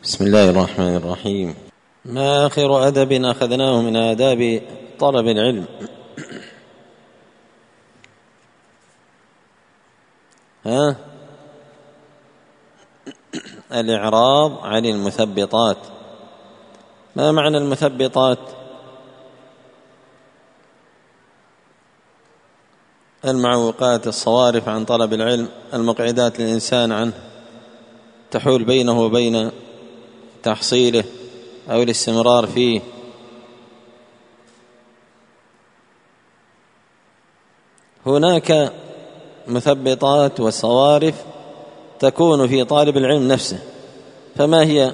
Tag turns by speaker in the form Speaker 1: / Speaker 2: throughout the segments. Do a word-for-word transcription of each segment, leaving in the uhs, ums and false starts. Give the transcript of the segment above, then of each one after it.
Speaker 1: بسم الله الرحمن الرحيم. ما آخر أدب أخذناه من آداب طلب العلم؟ ها؟ الإعراض عن المثبطات. ما معنى المثبطات؟ المعوقات، الصوارف عن طلب العلم، المقعدات للإنسان عنه، تحول بينه وبين تحصيله أو الاستمرار فيه. هناك مثبطات وصوارف تكون في طالب العلم نفسه، فما هي؟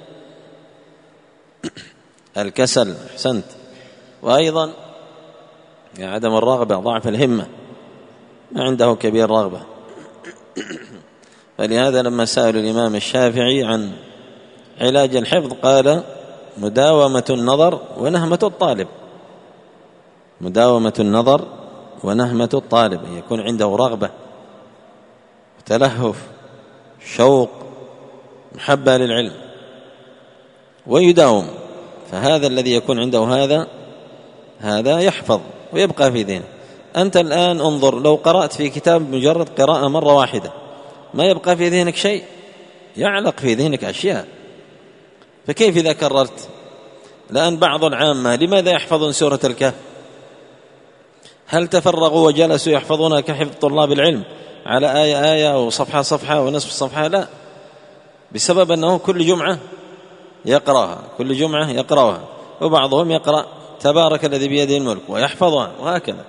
Speaker 1: الكسل، أحسنت، وأيضا عدم الرغبة، ضعف الهمة، ما عنده كبير رغبة. فلهذا لما سألوا الإمام الشافعي عن علاج الحفظ قال: مداومة النظر ونهمة الطالب. مداومة النظر ونهمة الطالب، يكون عنده رغبة وتلهف، شوق، محبة للعلم، ويداوم. فهذا الذي يكون عنده هذا هذا يحفظ ويبقى في ذهنه. أنت الآن انظر، لو قرأت في كتاب مجرد قراءة مرة واحدة ما يبقى في ذهنك شيء، يعلق في ذهنك أشياء، فكيف إذا كررت؟ لأن بعض العامة لماذا يحفظون سورة الكهف؟ هل تفرغوا وجلسوا يحفظونها كحفظ طلاب العلم على آية آية أو صفحة صفحة ونصف صفحة؟ لا، بسبب أنه كل جمعة يقرأها، كل جمعة يقرأها. وبعضهم يقرأ تبارك الذي بيده الملك ويحفظها، وهكذا.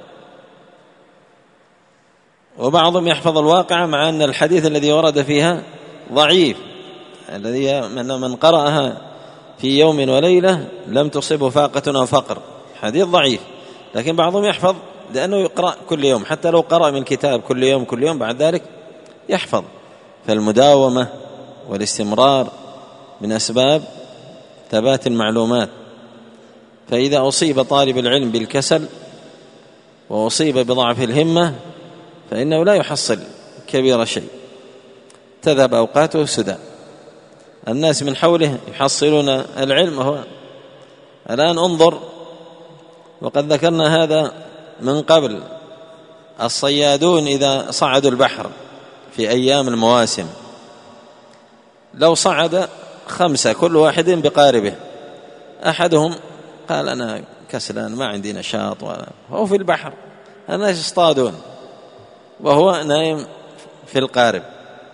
Speaker 1: وبعضهم يحفظ الواقعة مع أن الحديث الذي ورد فيها ضعيف، الذي من قرأها في يوم وليلة لم تصبه فاقة أو فقر، حديث ضعيف. لكن بعضهم يحفظ لأنه يقرأ كل يوم، حتى لو قرأ من كتاب كل يوم كل يوم بعد ذلك يحفظ. فالمداومة والاستمرار من أسباب ثبات المعلومات. فإذا أصيب طالب العلم بالكسل وأصيب بضعف الهمة فإنه لا يحصل كبير شيء، تذهب أوقاته سدى. الناس من حوله يحصلون العلم، هو الآن انظر، وقد ذكرنا هذا من قبل، الصيادون إذا صعدوا البحر في أيام المواسم، لو صعد خمسة كل واحد بقاربه، أحدهم قال: أنا كسلان ما عندي نشاط، وهو في البحر، الناس يصطادون وهو نايم في القارب،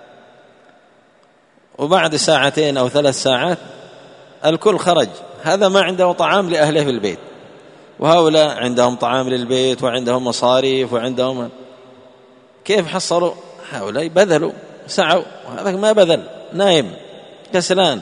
Speaker 1: وبعد ساعتين أو ثلاث ساعات الكل خرج، هذا ما عنده طعام لأهله في البيت، وهؤلاء عندهم طعام للبيت وعندهم مصاريف وعندهم. كيف حصلوا؟ هؤلاء بذلوا سعوا، وهذا ما بذل، نايم كسلان.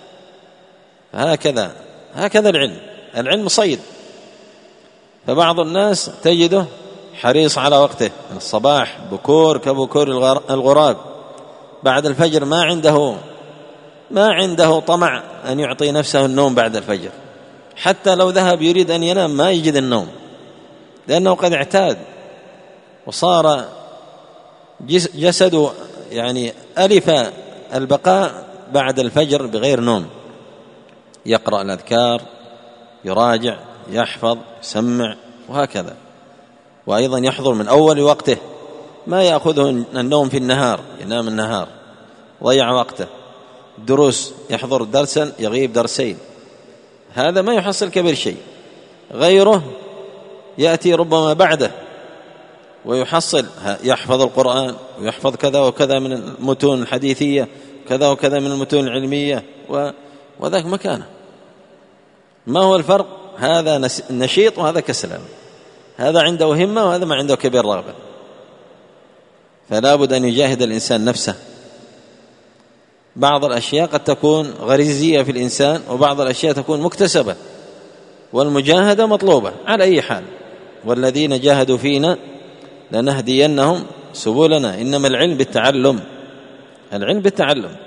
Speaker 1: هكذا هكذا العلم العلم صيد. فبعض الناس تجده حريص على وقته، من الصباح بكور كبكور الغراب، بعد الفجر ما عنده ما عنده طمع أن يعطي نفسه النوم بعد الفجر، حتى لو ذهب يريد أن ينام ما يجد النوم، لأنه قد اعتاد وصار جسده يعني ألف البقاء بعد الفجر بغير نوم. يقرأ الأذكار، يراجع، يحفظ، يسمع، وهكذا. وأيضا يحضر من أول وقته، ما يأخذه النوم في النهار، ينام النهار، ضيع وقته. دروس، يحضر درسا يغيب درسين، هذا ما يحصل كبير شيء. غيره يأتي ربما بعده ويحصل، يحفظ القرآن ويحفظ كذا وكذا من المتون الحديثية، كذا وكذا من المتون العلمية، وذاك مكانه. ما هو الفرق؟ هذا نشيط وهذا كسلان، هذا عنده همة وهذا ما عنده كبير رغبة. فلا بد أن يجاهد الإنسان نفسه. بعض الأشياء قد تكون غريزية في الإنسان، وبعض الأشياء تكون مكتسبة، والمجاهدة مطلوبة على أي حال. والذين جاهدوا فينا لنهدينهم سبلنا. إنما العلم بالتعلم، العلم بالتعلم.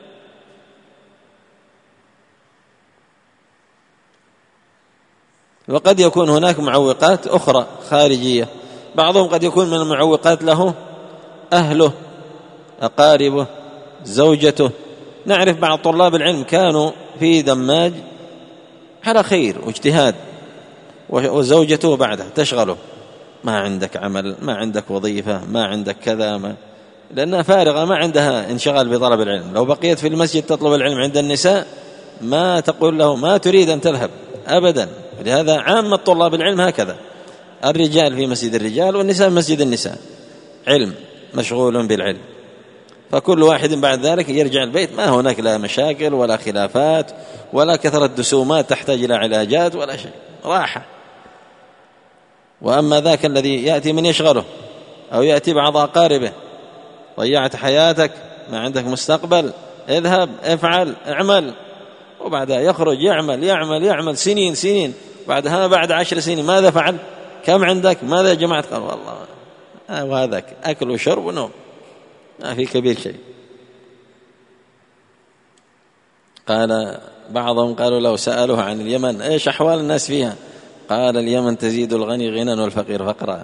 Speaker 1: وقد يكون هناك معوقات أخرى خارجية. بعضهم قد يكون من المعوقات له أهله، أقاربه، زوجته، نعرف بعض طلاب العلم كانوا في دماج على خير واجتهاد، وزوجته بعدها تشغله، ما عندك عمل، ما عندك وظيفة، ما عندك كذا، ما لأنها فارغة ما عندها انشغال بطلب العلم. لو بقيت في المسجد تطلب العلم عند النساء ما تقول له ما تريد أن تذهب أبدا. لهذا عامة طلاب العلم هكذا، الرجال في مسجد الرجال والنساء في مسجد النساء، علم مشغول بالعلم. فكل واحد بعد ذلك يرجع البيت ما هناك لا مشاكل ولا خلافات ولا كثرة دسومات تحتاج إلى علاجات ولا شيء، راحة. وأما ذاك الذي يأتي من يشغله أو يأتي بعض أقاربه، ضيعت حياتك، ما عندك مستقبل، اذهب افعل اعمل، وبعدها يخرج يعمل يعمل يعمل سنين سنين، بعدها بعد عشر سنين ماذا فعل؟ كم عندك؟ ماذا جمعت؟ قال والله آه وهذاك أكل وشرب ونوم، ما في كبير شيء. قال بعضهم قالوا لو سألوه عن اليمن ايش أحوال الناس فيها، قال اليمن تزيد الغني غنى والفقير فقرا.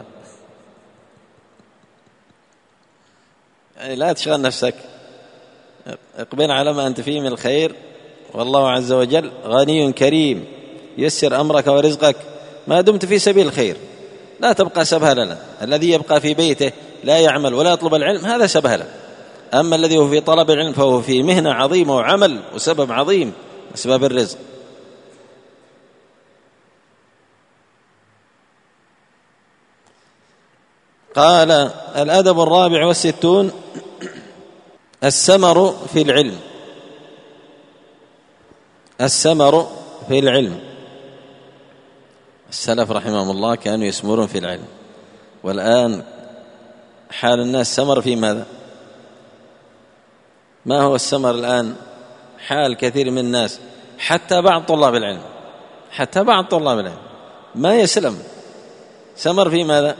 Speaker 1: يعني لا تشغل نفسك، اقبل على ما أنت فيه من الخير، والله عز وجل غني كريم يسر أمرك ورزقك ما دمت في سبيل الخير. لا تبقى سبهللا، الذي يبقى في بيته لا يعمل ولا يطلب العلم هذا سبهلة. أما الذي هو في طلب العلم فهو في مهنة عظيمة وعمل وسبب عظيم أسباب الرزق. قال الأدب الرابع والستون السمر في العلم. السمر في العلم، السلف رحمهم الله كانوا يسمرون في العلم، والآن حال الناس سمر في ماذا؟ ما هو السمر الآن؟ حال كثير من الناس حتى بعض طلاب العلم حتى بعض طلاب العلم ما يسلم، سمر في ماذا؟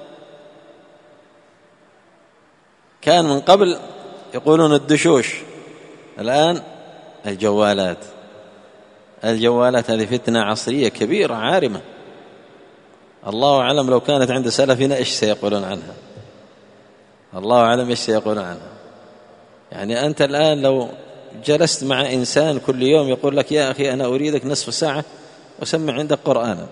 Speaker 1: كان من قبل يقولون الدشوش، الآن الجوالات. الجوالات هذه فتنة عصرية كبيرة عارمة، الله أعلم لو كانت عند سلفنا إيش سيقولون عنها، الله أعلم إيش سيقولون عنها. يعني أنت الآن لو جلست مع إنسان كل يوم يقول لك يا أخي أنا أريدك نصف ساعة وسمع عندك قرآنا،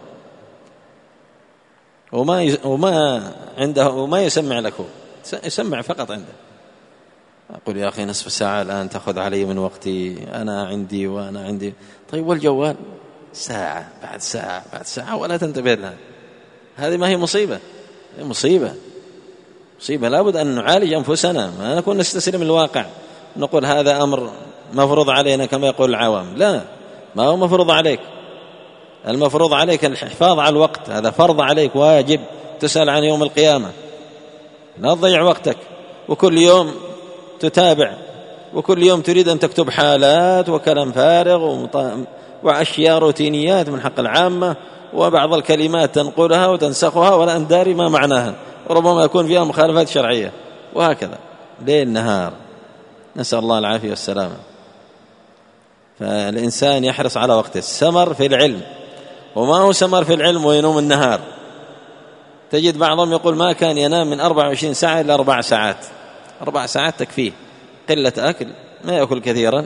Speaker 1: وما وما عنده وما يسمع لك، هو يسمع فقط عنده، أقول يا أخي نصف ساعة الآن تأخذ علي من وقتي، أنا عندي وأنا عندي. طيب والجوال ساعة بعد ساعة بعد ساعة ولا تنتبه لها، هذه ما هي مصيبة؟ هي مصيبة مصيبة. لابد أن نعالج أنفسنا، ما نكون نستسلم الواقع نقول هذا أمر مفروض علينا كما يقول العوام. لا، ما هو مفروض عليك، المفروض عليك الحفاظ على الوقت، هذا فرض عليك واجب تسأل عن يوم القيامة. لا تضيع وقتك وكل يوم تتابع، وكل يوم تريد أن تكتب حالات وكلام فارغ وأشياء روتينيات من حق العامة، وبعض الكلمات تنقلها وتنسخها ولا أنت داري ما معناها، وربما يكون فيها مخالفات شرعية، وهكذا ليل نهار، نسأل الله العافية والسلامة. فالإنسان يحرص على وقته. السمر في العلم، وما هو سمر في العلم وينوم النهار. تجد بعضهم يقول ما كان ينام من أربع وعشرين ساعة إلى أربع ساعات، أربع ساعات تكفيه، قلة أكل ما يأكل كثيرا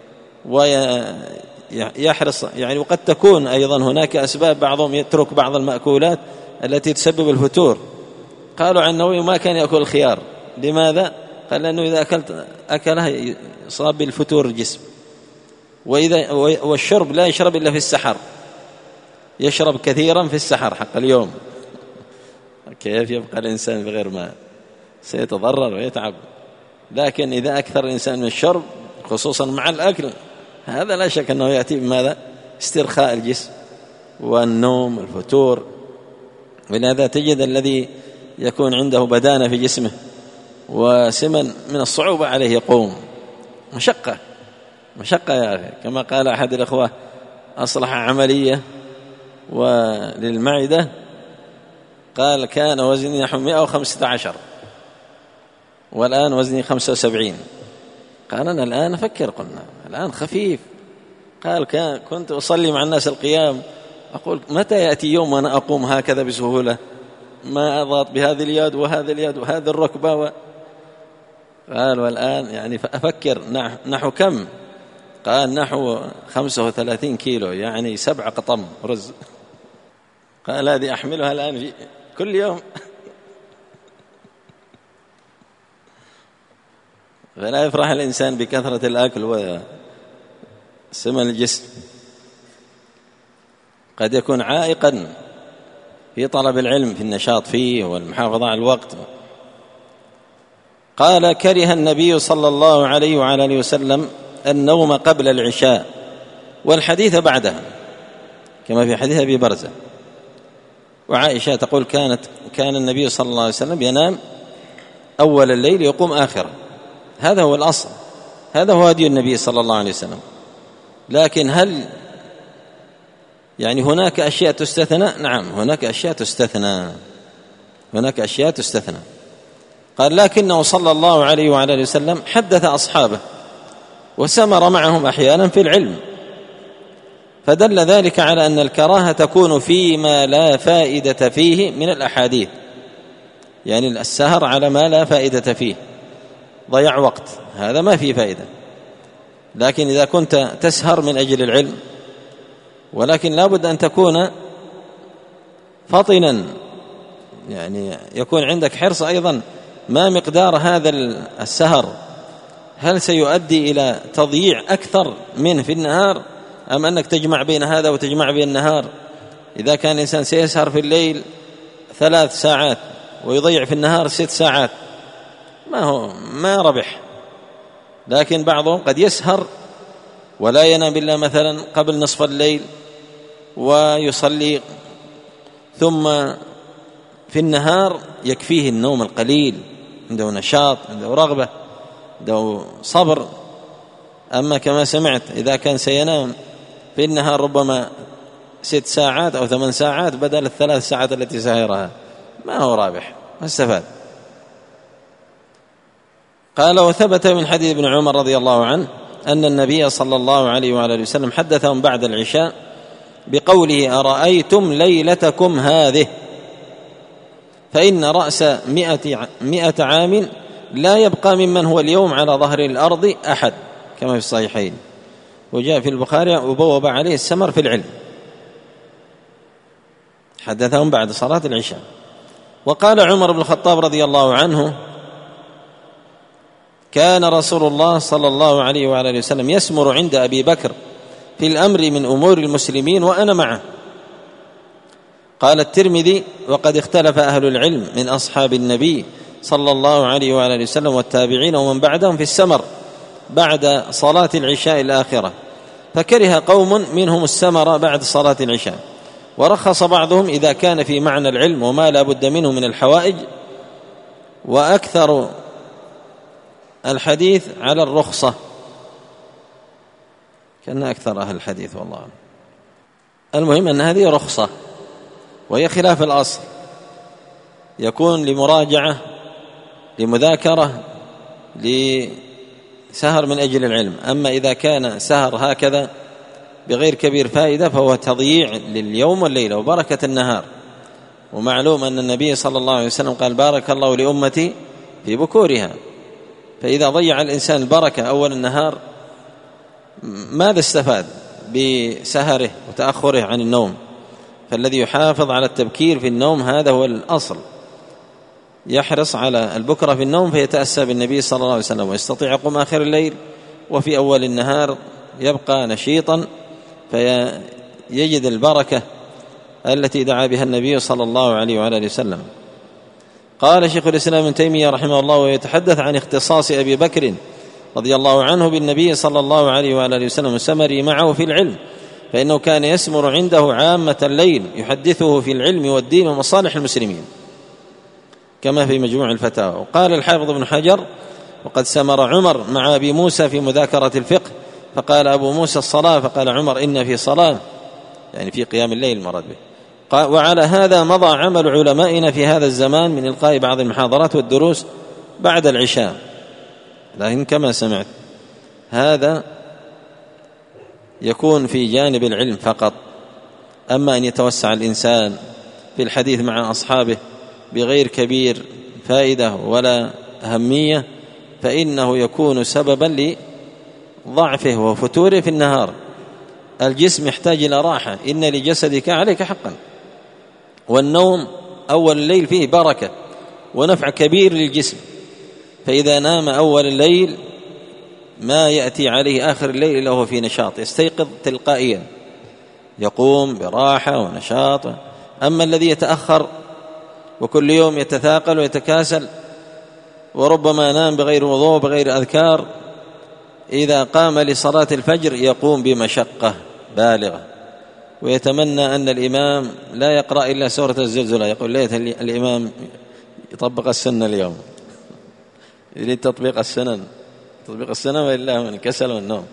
Speaker 1: ويحرص. يعني وقد تكون أيضا هناك أسباب، بعضهم يترك بعض المأكولات التي تسبب الفتور. قالوا عن النووي ما كان يأكل الخيار، لماذا؟ قال لأنه إذا أكلت أكلها يصاب بالفتور الجسم. وإذا والشرب لا يشرب إلا في السحر، يشرب كثيرا في السحر حق اليوم. كيف يبقى الإنسان بغير ماء؟ سيتضرر ويتعب. لكن إذا أكثر الإنسان من الشرب خصوصا مع الأكل، هذا لا شك أنه يأتي بماذا؟ استرخاء الجسم والنوم الفتور. ولهذا تجد الذي يكون عنده بدانة في جسمه وسمن من الصعوبة عليه يقوم، مشقة مشقة يا أخي. كما قال أحد الأخوة أصلح عملية وللمعدة، قال كان وزني نحو مئة وخمسة عشر والآن وزني خمسة وسبعين. قال أنا الآن أفكر، قلنا الآن خفيف. قال كنت أصلي مع الناس القيام أقول متى يأتي يوم وأنا أقوم هكذا بسهولة، ما أضغط بهذه اليد وهذه اليد وهذه الركبة و... قال والآن يعني أفكر نحو كم؟ قال نحو خمسة وثلاثين كيلو، يعني سبع قطم رز. قال هذه أحملها الآن في كل يوم. فلا يفرح الإنسان بكثرة الأكل وسمن الجسم، قد يكون عائقا في طلب العلم، في النشاط فيه والمحافظة على الوقت. قال كره النبي صلى الله عليه وعلى آله وسلم النوم قبل العشاء والحديث بعدها، كما في حديث أبي برزة. وعائشة تقول كانت كان النبي صلى الله عليه وسلم ينام أول الليل يقوم آخره. هذا هو الأصل، هذا هو هدي النبي صلى الله عليه وسلم. لكن هل يعني هناك أشياء تستثنى؟ نعم هناك أشياء تستثنى، هناك أشياء تستثنى. قال لكنه صلى الله عليه وعلى آله وسلم حدث أصحابه وسمر معهم أحيانا في العلم، فدل ذلك على أن الكراهة تكون فيما لا فائدة فيه من الأحاديث، يعني السهر على ما لا فائدة فيه، ضيع وقت، هذا ما فيه فائدة. لكن إذا كنت تسهر من أجل العلم، ولكن لا بد أن تكون فطنا، يعني يكون عندك حرص أيضا ما مقدار هذا السهر، هل سيؤدي إلى تضييع أكثر منه في النهار أم أنك تجمع بين هذا وتجمع بين النهار؟ إذا كان الإنسان سيسهر في الليل ثلاث ساعات ويضيع في النهار ست ساعات ما هو ما ربح. لكن بعضهم قد يسهر ولا ينام إلا مثلا قبل نصف الليل ويصلي، ثم في النهار يكفيه النوم القليل، عنده نشاط، عنده رغبة، عنده صبر. أما كما سمعت إذا كان سينام في النهار ربما ست ساعات أو ثمان ساعات بدل الثلاث ساعات التي سهرها، ما هو رابح، ما استفاد. قال وثبت من حديث ابن عمر رضي الله عنه أن النبي صلى الله عليه وعلى آله وسلم حدثهم بعد العشاء بقوله أرأيتم ليلتكم هذه فإن رأس مئة, مئة عام لا يبقى ممن هو اليوم على ظهر الأرض أحد، كما في الصحيحين. وجاء في البخاري وبوب عليه السمر في العلم، حدثهم بعد صلاة العشاء. وقال عمر بن الخطاب رضي الله عنه كان رسول الله صلى الله عليه وعلى آله وسلم يسمر عند أبي بكر في الأمر من أمور المسلمين وأنا معه. قال الترمذي وقد اختلف أهل العلم من أصحاب النبي صلى الله عليه وعلى آله وسلم والتابعين ومن بعدهم في السمر بعد صلاة العشاء الآخرة، فكره قوم منهم السمر بعد صلاة العشاء، ورخص بعضهم إذا كان في معنى العلم وما لا بد منه من الحوائج، وأكثر الحديث على الرخصة، كان أكثر أهل الحديث والله. المهم أن هذه رخصة وهي خلاف الأصل، يكون لمراجعة لمذاكرة لسهر من أجل العلم. أما إذا كان سهر هكذا بغير كبير فائدة فهو تضييع لليوم والليلة وبركة النهار. ومعلوم أن النبي صلى الله عليه وسلم قال بارك الله لأمتي في بكورها، فإذا ضيع الإنسان البركة أول النهار ماذا استفاد بسهره وتأخره عن النوم؟ فالذي يحافظ على التبكير في النوم هذا هو الأصل، يحرص على البكرة في النوم فيتأسى بالنبي صلى الله عليه وسلم ويستطيع يقوم آخر الليل، وفي أول النهار يبقى نشيطا فيجد البركة التي دعا بها النبي صلى الله عليه وعلى آله وسلم. قال شيخ الإسلام ابن تيمية رحمه الله ويتحدث عن اختصاص أبي بكر رضي الله عنه بالنبي صلى الله عليه وعلى آله وسلم السمر معه في العلم، فإنه كان يسمر عنده عامة الليل يحدثه في العلم والدين ومصالح المسلمين، كما في مجموع الفتاوى. وقال الحافظ ابن حجر وقد سمر عمر مع أبي موسى في مذاكرة الفقه، فقال أبو موسى الصلاة فقال عمر إن في صلاة، يعني في قيام الليل المراد به. وعلى هذا مضى عمل علمائنا في هذا الزمان من إلقاء بعض المحاضرات والدروس بعد العشاء، لكن كما سمعت هذا يكون في جانب العلم فقط. أما أن يتوسع الإنسان في الحديث مع أصحابه بغير كبير فائدة ولا أهمية فإنه يكون سببا لضعفه وفتوره في النهار. الجسم يحتاج إلى راحة، إن لجسدك عليك حقا، والنوم أول الليل فيه بركة ونفع كبير للجسم، فإذا نام أول الليل ما يأتي عليه آخر الليل إلا هو في نشاط، يستيقظ تلقائيا، يقوم براحة ونشاط. أما الذي يتأخر وكل يوم يتثاقل ويتكاسل وربما نام بغير وضوء بغير أذكار، إذا قام لصلاة الفجر يقوم بمشقة بالغة، ويتمنى أن الإمام لا يقرأ إلا سورة الزلزلة، يقول ليت الإمام يطبق السنة اليوم، يريد تطبيق السنن تطبيق السنة وإلا من كسل والنوم.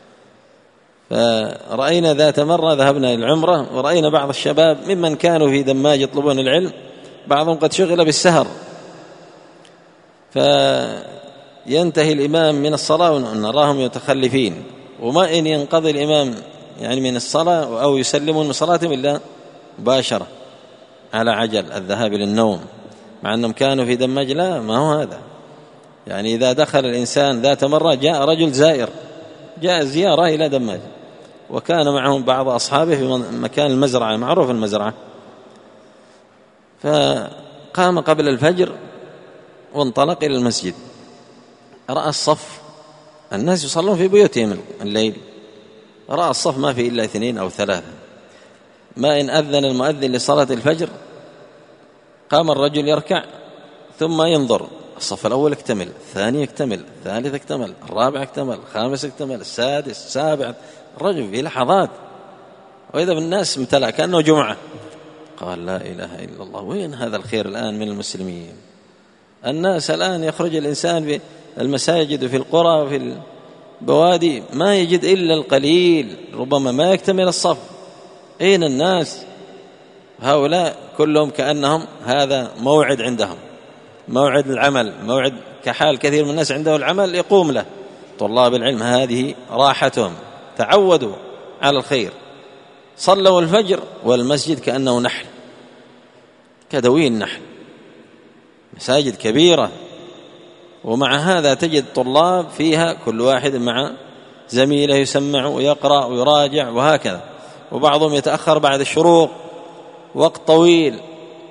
Speaker 1: فرأينا ذات مرة ذهبنا للعمرة ورأينا بعض الشباب ممن كانوا في دماج يطلبون العلم، بعضهم قد شغل بالسهر، فينتهي الإمام من الصلاة ونراهم يتخلفين، وما إن ينقضي الإمام يعني من الصلاة أو يسلمون من صلاتهم إلا مباشرة على عجل الذهاب للنوم، مع أنهم كانوا في دماج. لا، ما هو هذا. يعني إذا دخل الإنسان ذات مرة جاء رجل زائر، جاء زيارة إلى دماج، وكان معهم بعض أصحابه في مكان المزرعة، معروف المزرعة، فقام قبل الفجر وانطلق إلى المسجد، رأى الصف، الناس يصلون في بيوتهم الليل، رأى الصف ما في إلا اثنين أو ثلاثة، ما إن أذن المؤذن لصلاة الفجر قام الرجل يركع ثم ينظر، الصف الأول اكتمل، الثاني اكتمل، الثالث اكتمل، الرابع اكتمل، الخامس اكتمل، السادس، السابع، الرجل في لحظات، وإذا بالناس امتلأ كأنه جمعة. قال لا إله إلا الله، وين هذا الخير الآن من المسلمين؟ الناس الآن يخرج الإنسان في المساجد وفي القرى وفي البوادي ما يجد إلا القليل، ربما ما يكتمل الصف. أين الناس؟ هؤلاء كلهم كأنهم هذا موعد عندهم، موعد العمل، موعد كحال كثير من الناس عنده العمل يقوم له. طلاب العلم هذه راحتهم، تعودوا على الخير، صلوا الفجر والمسجد كأنه نحل، كدوين نحل، مساجد كبيرة، ومع هذا تجد طلاب فيها كل واحد مع زميله يسمع ويقرأ ويراجع وهكذا، وبعضهم يتأخر بعد الشروق وقت طويل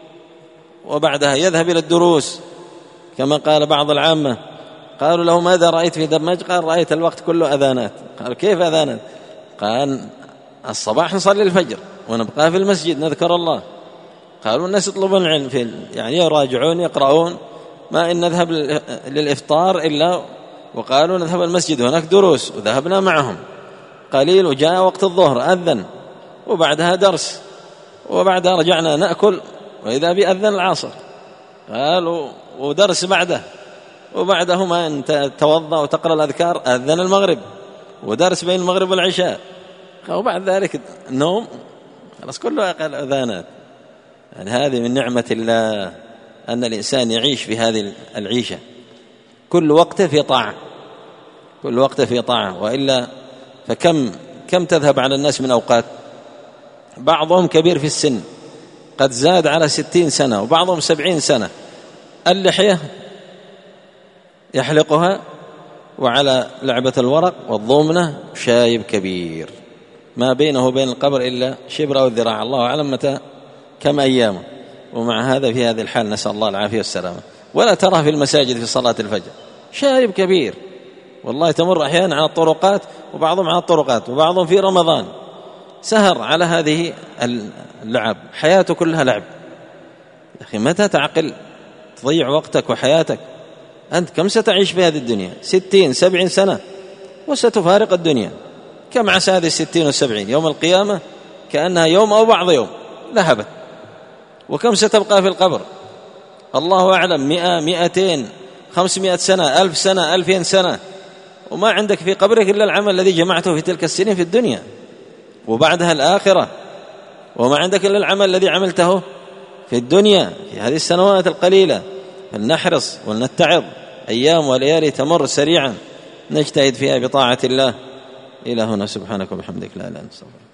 Speaker 1: وبعدها يذهب إلى الدروس، كما قال بعض العامة، قالوا له ماذا رأيت في دمج؟ قال رأيت الوقت كله أذانات. قالوا كيف أذانات؟ قال الصباح نصلي الفجر ونبقى في المسجد نذكر الله. قالوا الناس يطلبون العلم في يعني يراجعون يقرؤون، ما إن نذهب للإفطار إلا وقالوا نذهب المسجد هناك دروس، وذهبنا معهم قليل، وجاء وقت الظهر أذن وبعدها درس، وبعدها رجعنا نأكل وإذا بأذن العصر، قالوا ودرس بعده، وبعده ما أنت توضأ وتقرأ الأذكار أذن المغرب ودرس بين المغرب والعشاء، وبعد ذلك النوم، خلاص كله أقل أذانات. يعني هذه من نعمة الله أن الإنسان يعيش في هذه العيشة، كل وقت في طاعة، كل وقت في طاعة، وإلا فكم كم تذهب على الناس من أوقات، بعضهم كبير في السن قد زاد على ستين سنة وبعضهم سبعين سنة، اللحية يحلقها وعلى لعبة الورق والضمنة شايب كبير، ما بينه وبين القبر إلا شبر أو ذراع، الله أعلم متى كم أيامه، ومع هذا في هذه الحال نسأل الله العافية والسلامة. ولا ترى في المساجد في صلاة الفجر شايب كبير، والله تمر أحيانا على الطرقات، وبعضهم على الطرقات، وبعضهم في رمضان سهر على هذه اللعب، حياته كلها لعب. يا أخي متى تعقل تضيع وقتك وحياتك؟ أنت كم ستعيش في هذه الدنيا؟ ستين سبعين سنة وستفارق الدنيا. كم عسى هذه الستين والسبعين يوم القيامة كأنها يوم أو بعض يوم ذهبت. وكم ستبقى في القبر؟ الله أعلم، مئة مئتين خمسمائة سنة ألف سنة ألفين سنة، وما عندك في قبرك إلا العمل الذي جمعته في تلك السنين في الدنيا، وبعدها الآخرة، وما عندك إلا العمل الذي عملته في الدنيا في هذه السنوات القليلة. فلنحرص ولنتعظ، أيام وليالي تمر سريعا، نجتهد فيها بطاعة الله. إلى هنا، سبحانك وبحمدك، لا إله إلا أنت.